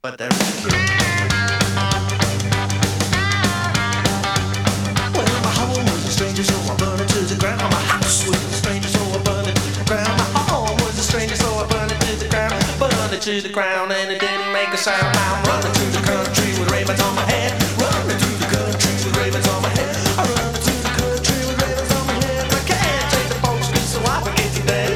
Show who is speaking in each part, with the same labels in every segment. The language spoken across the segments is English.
Speaker 1: but they're well, my home was a stranger, so I burned it to the ground. My house was a stranger, so I burned it to the ground. My home was a stranger, so I burned it to the ground. Burned it to the ground, and it didn't make a sound. Now I'm running to the country with ravens on my head. Running to the country with ravens on my head. I run to the country with ravens on my head. I can't take the folks, so I forget to dead.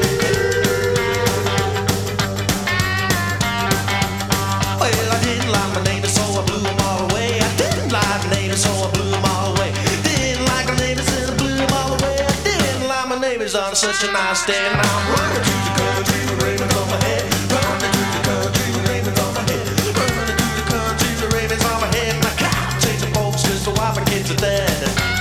Speaker 1: Well, I didn't like my neighbors, so I blew them all away. I didn't like my neighbors, so I blew them all away. Didn't like my neighbors, and I blew them all away. I didn't like my neighbors on such a nice day. Now I'm running to the country with ravens on my head. Running to the country with ravens on my head. Running to the country with ravens on my head. And I can't take the folks, cause the wife and kids are dead.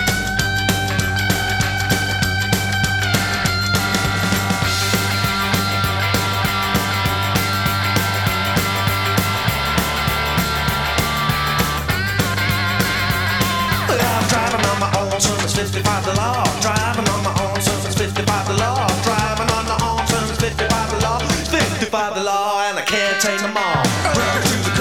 Speaker 1: Well, I'm driving on my own, so it's 55 the law. Driving on my own, so it's 55 the law. Driving on my own, so it's 55 the law. It's 55 the law, and I can't take them all. Running to the